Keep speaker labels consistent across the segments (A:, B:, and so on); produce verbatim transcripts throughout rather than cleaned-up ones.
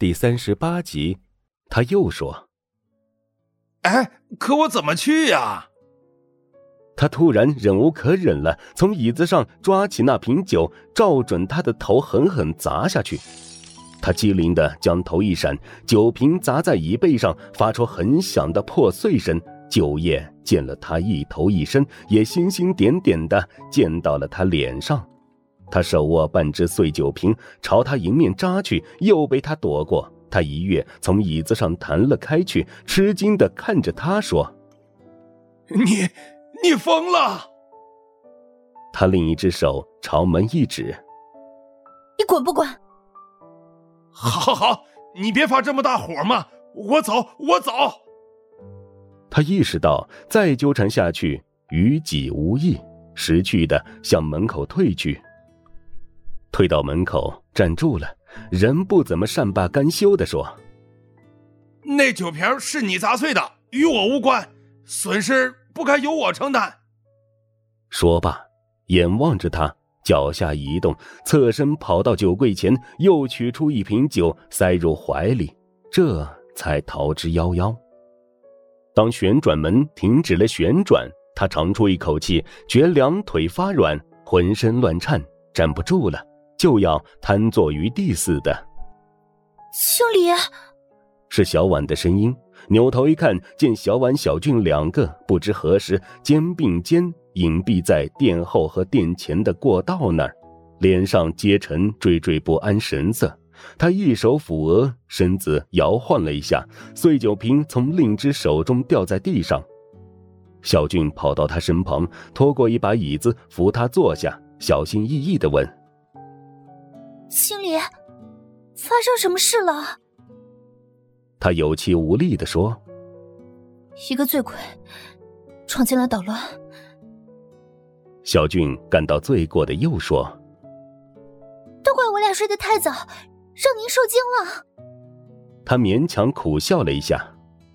A: 第三十八集，他又说：
B: 哎，可我怎么去呀？
A: 他突然忍无可忍了，从椅子上抓起那瓶酒，照准他的头狠狠砸下去。他机灵地将头一闪，酒瓶砸在椅背上，发出很响的破碎声。酒液溅了他一头一身，也星星点点地溅到了他脸上。他手握半只碎酒瓶，朝他迎面扎去，又被他躲过。他一跃从椅子上弹了开去，吃惊地看着他说：
B: 你你疯了！
A: 他另一只手朝门一指：
C: 你滚不滚？
B: 好好好，你别发这么大火嘛，我走我走。
A: 他意识到再纠缠下去于己无益，识趣地向门口退去。退到门口站住了，人不怎么善罢甘休地说：
B: 那酒瓶是你砸碎的，与我无关，损失不该由我承担。
A: 说罢，眼望着他，脚下移动，侧身跑到酒柜前，又取出一瓶酒塞入怀里，这才逃之夭夭。当旋转门停止了旋转，他长出一口气，觉两腿发软，浑身乱颤，站不住了，就要瘫坐于地似的。
C: 经理，
A: 是小婉的声音。扭头一看，见小婉、小俊两个不知何时肩并肩隐蔽在殿后和殿前的过道那儿，脸上皆呈惴惴不安神色。他一手抚额，身子摇晃了一下，碎酒瓶从另一只手中掉在地上。小俊跑到他身旁，拖过一把椅子扶他坐下，小心翼翼地问：
C: 经理，发生什么事了？
A: 他有气无力地说：
C: 一个醉鬼闯进来捣乱。
A: 小俊感到罪过的又说：
C: 都怪我俩睡得太早，让您受惊了。
A: 他勉强苦笑了一下：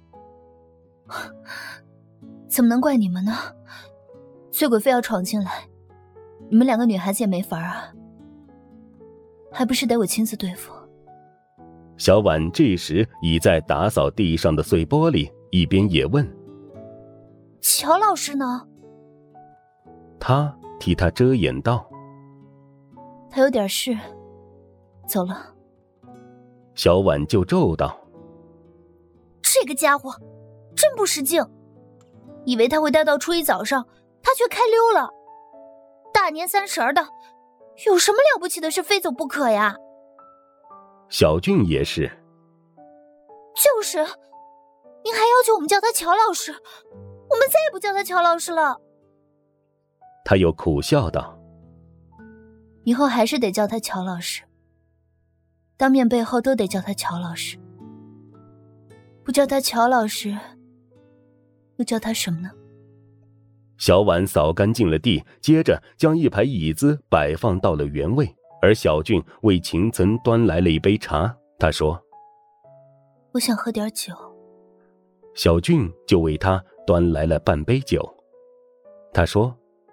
C: 怎么能怪你们呢？醉鬼非要闯进来，你们两个女孩子也没法啊，还不是得我亲自对付。
A: 小婉这时已在打扫地上的碎玻璃，一边也问：
C: 乔老师呢？
A: 他替他遮掩道：
C: 他有点事，走了。
A: 小婉就咒道：
C: 这个家伙真不识劲，以为他会待到初一早上，他却开溜了。大年三十的，有什么了不起的事非走不可呀？
A: 小俊也是。
C: 就是，您还要求我们叫他乔老师，我们再也不叫他乔老师了。
A: 他又苦笑道：
C: 以后还是得叫他乔老师，当面背后都得叫他乔老师。不叫他乔老师，又叫他什么呢？
A: 小婉扫干净了地，接着将一排椅子摆放到了原位，而小俊为秦岑端来了一杯茶。他说：
C: 我想喝点酒。
A: 小俊就为他端来了半杯酒。他说：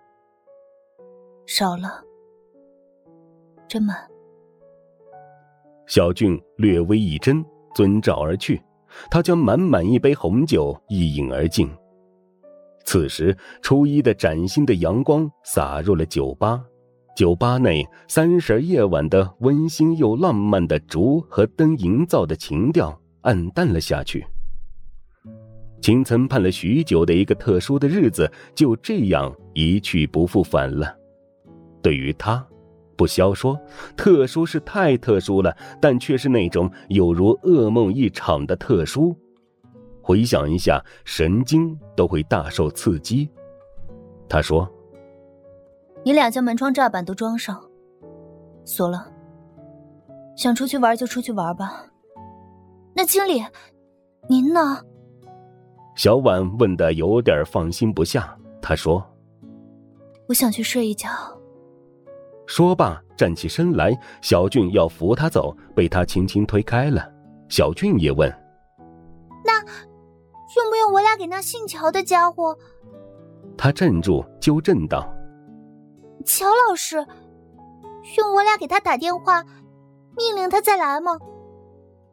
C: 少了，真满。
A: 小俊略微一怔，遵照而去。他将满满一杯红酒一饮而尽。此时初一的崭新的阳光洒入了酒吧，酒吧内三十夜晚的温馨又浪漫的烛和灯营造的情调暗淡了下去。秦岑盼了许久的一个特殊的日子就这样一去不复返了。对于他，不消说，特殊是太特殊了，但却是那种有如噩梦一场的特殊。回想一下，神经都会大受刺激。他说：
C: 你俩将门窗栅板都装上，锁了。想出去玩就出去玩吧。那经理，您呢？
A: 小婉问得有点放心不下。他说：
C: 我想去睡一觉。
A: 说罢站起身来，小俊要扶他走，被他轻轻推开了。小俊也问：
C: 那用不用我俩给那姓乔的家伙？
A: 他站住纠正道：
C: 乔老师，用我俩给他打电话命令他再来吗？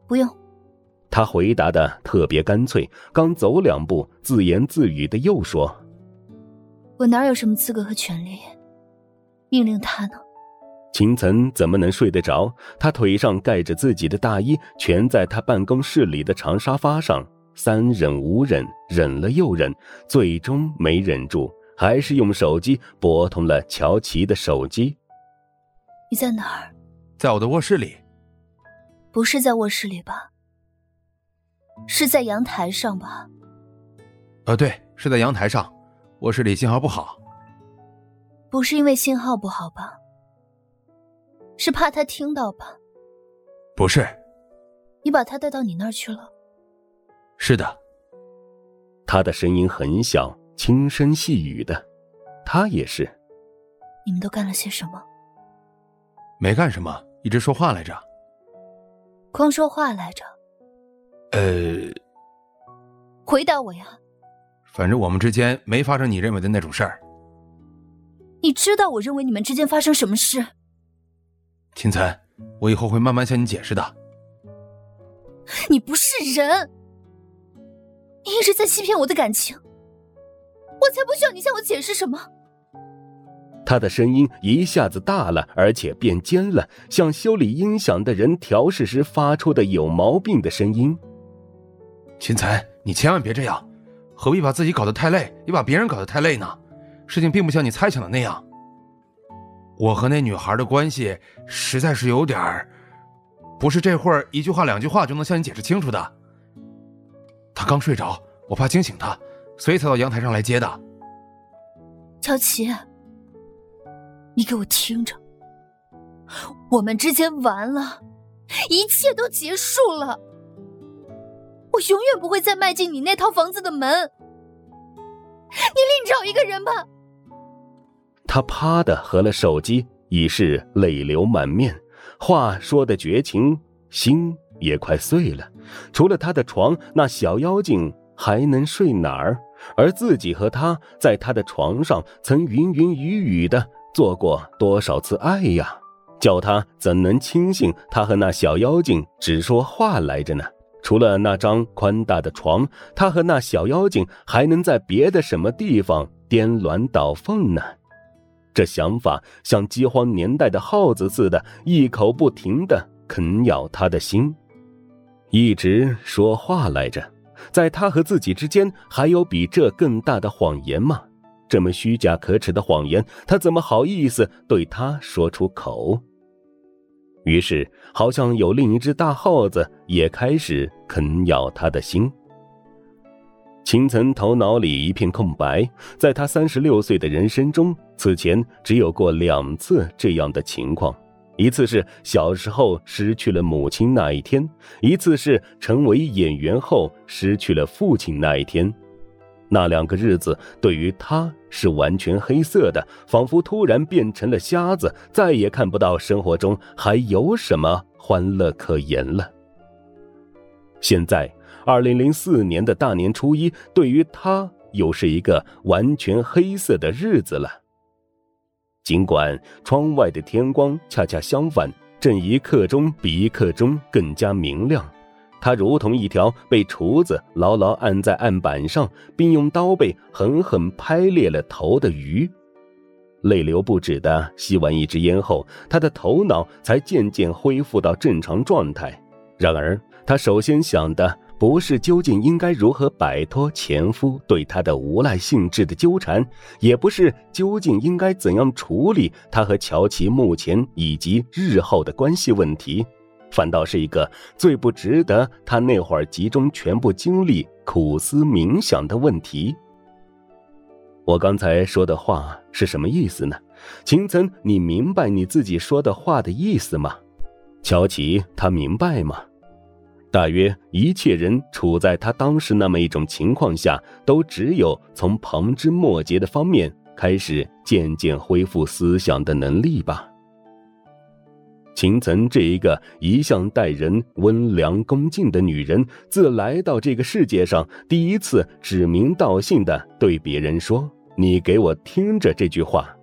C: 不用。
A: 他回答的特别干脆，刚走两步，自言自语的又说：
C: 我哪有什么资格和权利命令他呢？
A: 秦岑怎么能睡得着？他腿上盖着自己的大衣，蜷在他办公室里的长沙发上，三忍五忍，忍了又忍，最终没忍住，还是用手机拨通了乔琪的手机。
C: 你在哪儿？
B: 在我的卧室里。
C: 不是在卧室里吧？是在阳台上吧？
B: 呃，对，是在阳台上，卧室里信号不好。
C: 不是因为信号不好吧？是怕他听到吧？
B: 不是。
C: 你把他带到你那儿去了？
B: 是的。
A: 他的声音很小，轻声细语的。他也是。
C: 你们都干了些什么？
B: 没干什么，一直说话来着。
C: 光说话来着？
B: 呃，
C: 回答我呀。
B: 反正我们之间没发生你认为的那种事儿。
C: 你知道我认为你们之间发生什么事？
B: 秦岑，我以后会慢慢向你解释的。
C: 你不是人，你一直在欺骗我的感情，我才不需要你向我解释什么。
A: 他的声音一下子大了，而且变尖了，像修理音响的人调试时发出的有毛病的声音。
B: 秦岑，你千万别这样，何必把自己搞得太累，也把别人搞得太累呢？事情并不像你猜想的那样。我和那女孩的关系实在是有点儿，不是这会儿一句话两句话就能向你解释清楚的。她刚睡着，我怕惊醒她，所以才到阳台上来接的。
C: 乔琪，你给我听着，我们之间完了，一切都结束了。我永远不会再迈进你那套房子的门。你另找一个人吧。
A: 他啪的合了手机，已是泪流满面，话说的绝情，心也快碎了。除了他的床，那小妖精还能睡哪儿？而自己和他在他的床上曾云云雨雨的做过多少次爱呀？叫他怎能轻信他和那小妖精只说话来着呢？除了那张宽大的床，他和那小妖精还能在别的什么地方颠鸾倒凤呢？这想法像饥荒年代的耗子似的，一口不停地啃咬他的心。一直说话来着，在他和自己之间还有比这更大的谎言吗？这么虚假可耻的谎言，他怎么好意思对他说出口？于是好像有另一只大耗子也开始啃咬他的心。秦岑头脑里一片空白，在他三十六岁的人生中，此前只有过两次这样的情况，一次是小时候失去了母亲那一天，一次是成为演员后失去了父亲那一天。那两个日子对于他是完全黑色的，仿佛突然变成了瞎子，再也看不到生活中还有什么欢乐可言了。现在二零零四年的大年初一，对于他又是一个完全黑色的日子了。尽管窗外的天光恰恰相反，正一刻钟比一刻钟更加明亮，他如同一条被厨子牢牢按在案板上，并用刀背狠狠拍裂了头的鱼。泪流不止的吸完一支烟后，他的头脑才渐渐恢复到正常状态。然而他首先想的不是究竟应该如何摆脱前夫对他的无赖性质的纠缠，也不是究竟应该怎样处理他和乔琪目前以及日后的关系问题，反倒是一个最不值得他那会儿集中全部精力苦思冥想的问题。我刚才说的话是什么意思呢？秦岑，你明白你自己说的话的意思吗？乔琪，他明白吗？大约一切人处在他当时那么一种情况下，都只有从旁枝末节的方面开始渐渐恢复思想的能力吧。秦岑这一个一向待人温良恭敬的女人，自来到这个世界上，第一次指名道姓地对别人说：“你给我听着。”这句话，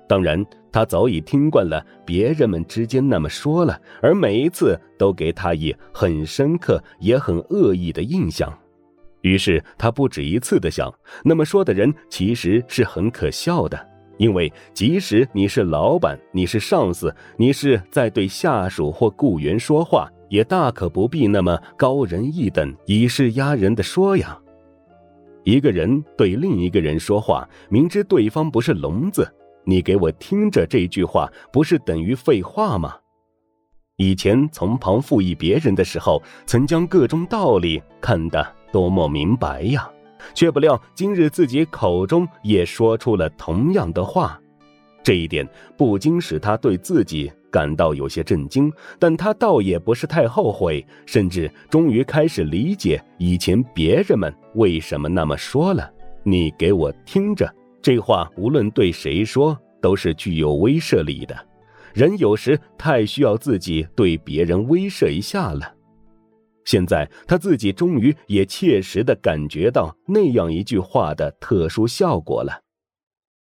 A: 当然，他早已听惯了别人们之间那么说了，而每一次都给他以很深刻也很恶意的印象。于是他不止一次地想，那么说的人其实是很可笑的，因为即使你是老板，你是上司，你是在对下属或雇员说话，也大可不必那么高人一等，以势压人地说呀。一个人对另一个人说话，明知对方不是聋子，你给我听着这句话，不是等于废话吗？以前从旁附议别人的时候，曾将各种道理看得多么明白呀，却不料今日自己口中也说出了同样的话。这一点不禁使他对自己感到有些震惊，但他倒也不是太后悔，甚至终于开始理解以前别人们为什么那么说了。你给我听着，这话无论对谁说都是具有威慑力的，人有时太需要自己对别人威慑一下了。现在他自己终于也切实地感觉到那样一句话的特殊效果了。